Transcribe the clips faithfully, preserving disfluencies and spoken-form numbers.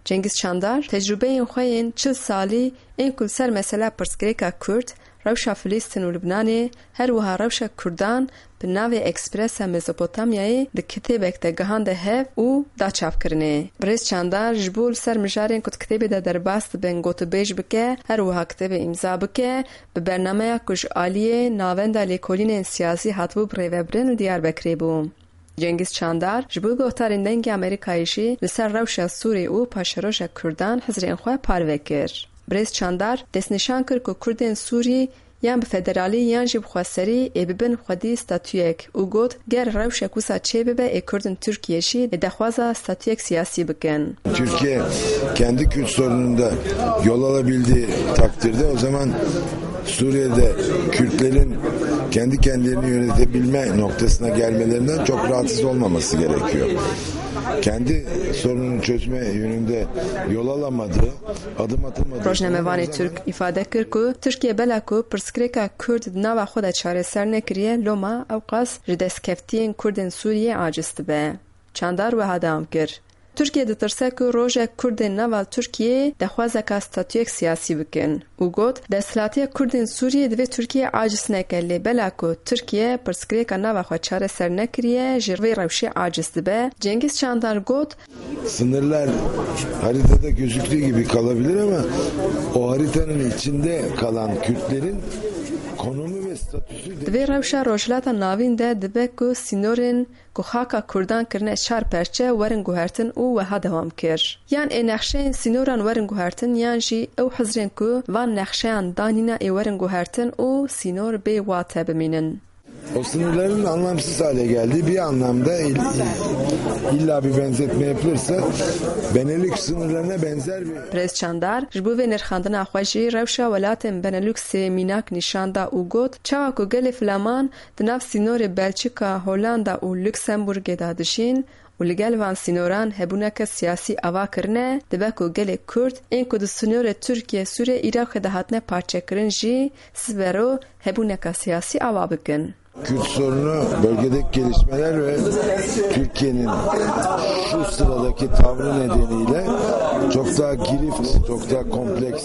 Cengiz Çandar tecrübeyên xwe yên çil salî ên ku ser mesela pirsgirêka Kurd, rewşa Filîstîn û Libnanê her wiha rewşa Kurdan bi navê Ekspresa Mezopotamyayê di kitêbek de gihande hev û da çapkirinê. Birêz Çandar ji bo li ser mijarên ku di kitêbê de derbas dibin gotûbêj bike, her wiha kitêbê îmza bike, bi bernameya ku ji aliyê navenda lêkolînên siyasî hatibû bi rêvebirin li Diyarbekirê bû. Cengiz Çandar ji bo guhdarên dengê Amerîkayê jî li ser rewşa Sûrî û paşeroja Kurdan hizrên xwe parve kir. Birêz Çandar destnîşan kir ku Kurdên Sûrî yan bi federalî yan jî bi xweserî ê bibin xwedî statûyek û got ger rewşek wisa çêbibe ê Kurdên Tirkiye jî ê dexwaza statûyek siyasî bikin. Türkiye kendi Kürt sorununda yol alabildiği takdirde o zaman Suriye'de Kürtlerin kendi kendilerini yönetebilme noktasına gelmelerinden çok rahatsız olmaması gerekiyor. Kendi sorununu çözme yönünde yol alamadığı, adım atılmadığı... Rojnamevanê Türk ifade kir ku Tirkiye bela ku pirsgirêka Kurd di nava xwe de çareser nekiriye loma ew qas ji destkeftiyên Kurdên Sûriyê aciz dibe. Çandar wiha dam kir. Tirkiye ditirse ku rojek Kurdên nava Tirkiyeyê dexwazeka statûyek siyasî bikin û got desthilatîya Kurdên Sûriyê divê Tirkiye aciz neke lê bela ku Tirkiye pirsgirêka nava xwe çareser nekiriye ji vê rewşê aciz dibe. Cengiz Çandar got sınırlar haritada gözüktüğü gibi kalabilir ama o haritanın içinde kalan Kürtlerin konumu ve statüsü... Divê rewşa rojhilata navîn de dibe ku sînorên ku xaka Kurdan kirine çar perçe werin guhertin û wiha dewam kir. Yan ê nexşeyên sînoran werin guhertin yan jî ew hizrên ku van nexşeyan danîne ê werin guhertin û sînor bê wate bimînin. O sınırların anlamsız hale geldiği bir anlamda illa bir benzetme yapılırsa Benelux sınırlarına benzer bir... Birêz Çandar ji bo vê nirxandina xwe jî rewşa welatên Beneluxê mînak nîşan da û got çawa ku gelê filaman di nav sînorê Belçika, Hollanda û Lüksemburgê da dijîn û li gel van sînoran hebûneke siyasî ava kirine dibe ku gelê Kurd ên ku di sînorê Tirkiye, Sûriye, Iraqê de hatine parçekirin jî sibero hebûneka siyasî ava bikin. Kürt sorunu, bölgedeki gelişmeler ve Türkiye'nin şu sıradaki tavrı nedeniyle çok daha girift, çok daha kompleks.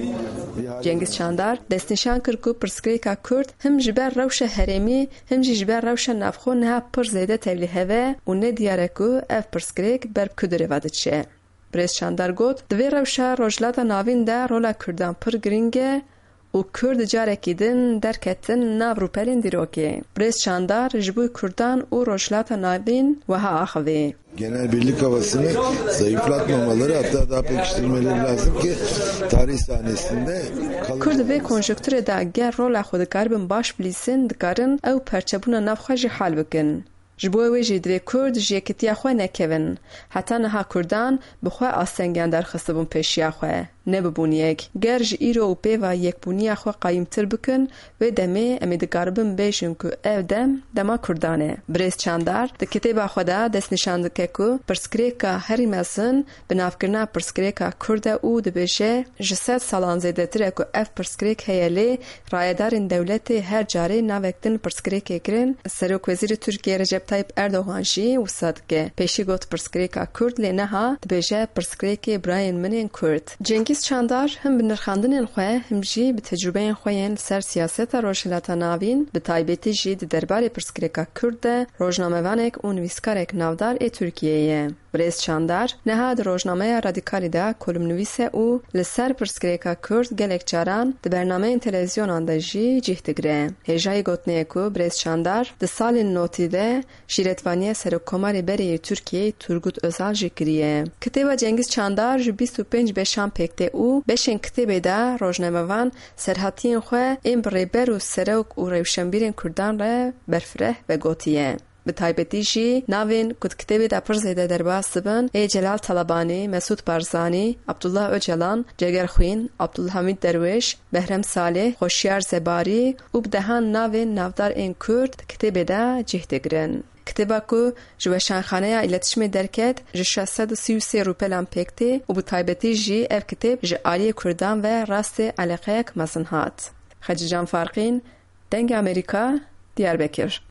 Cengiz Çandar destnîşan kir ku pirsgirêka Kurd him ji ber rewşa herêmî him jî ji ber rewşa navxwe niha pir zêde tevlî heve û nediyar e ku ev pirsgirêk ber ku dirêva diçe. Birêz Çandar got divê rewşa rojhilata navîn de rola Kurdan pir giring e û Kurd carekî din derketin nav rûpelên dîrokê. Birêz Çandar ji bo Kurdan û rojhilata navîn wiha axivî. Genel birlik havasını zayıflatmamaları, hatta daha pekiştirmeleri lazım ki tarih sahnesinde... Kurd vê konjonktürê de ger rola xwe dikaribin baş bilîsin, dikarin ew perçebûna nav xwe jî hal bikin. Ji bo wê jî divê Kurd ji yekîtiya xwe nekevin. Heta niha Kurdan bi xwe astengiyan derxistibûn pêşiya xwe. Nebibûn yek. Ger ji îro û pêva yekbûniya xwe qayîmtir bikin, wê demê em ê dikaribin bêjin ku ev dem dema Kurdan e. Birêz Çandar di kitêba xwe de destnîşan dike ku pirsgirêka herî mezin bi navkirina pirsgirêka Kurd e û dibêje ji sed salan zêdetir e ku ev pirsgirêk heye lê rayedarên dewletê her carê navek din pirsgirêkê kirin. Serokwezîrê Tirkiye Recep Tayyip Erdogan jî wisa dike. Pêşî got pirsgirêka Kurd lê neha dibêje pirsgirêkê birayên min ên Kurd. Cengiz Çandar him bi nirxandinên xwe him jî bi tecrübeyên xwe yên ser siyaseta rojhilata navîn bi taybetî jî di derbarê pirsgirêka Kurd de rojnamevanek û nivîskarek navdar ê Tirkiyeyê ye. Birêz Çandar neha di rojnameya Radikalî de kolumnivîs e û li ser pirsgirêka Kurd gelek caran di bernameyên televîzyonan de jî cih digire. Hêjayî gotinê ku Birêz Çandar di salên notî de şîretvaniya Serokkomarê Berê Tirkiyeyê Turgut Özal jî kiriye. Kitêba Cengiz Çandar ji bîst û pênc beşan pêktê û beşên kitêbê de rojnamevan serhatiyên xwe ên bi rêber û serok û rewşenbîrên Kurdan re berfireh ve gotiye. Bi taybetî jî navên ku di kitêbê de pir zêde derbas dibin ê Celal Talabanî, Mesûd Barzanî, Abdullah Öcalan, Cegerxwîn, Abdulhamid Derwiş, Behrem Saleh, Xoşyar Zebarî û bi dehan navên navdar ên Kurd di kitêbê de cih digirin. Kitêba ku ji Weşanxaneya İletişimê derket ji şeş sed û sî û sê rûpelan pêktê û bi taybetî jî ev kitêb ji aliyê Kurdan ve rastê eleqeyek mezin hat. Xecî Can Farqîn, Dengê Amerîka, Diyarbekir.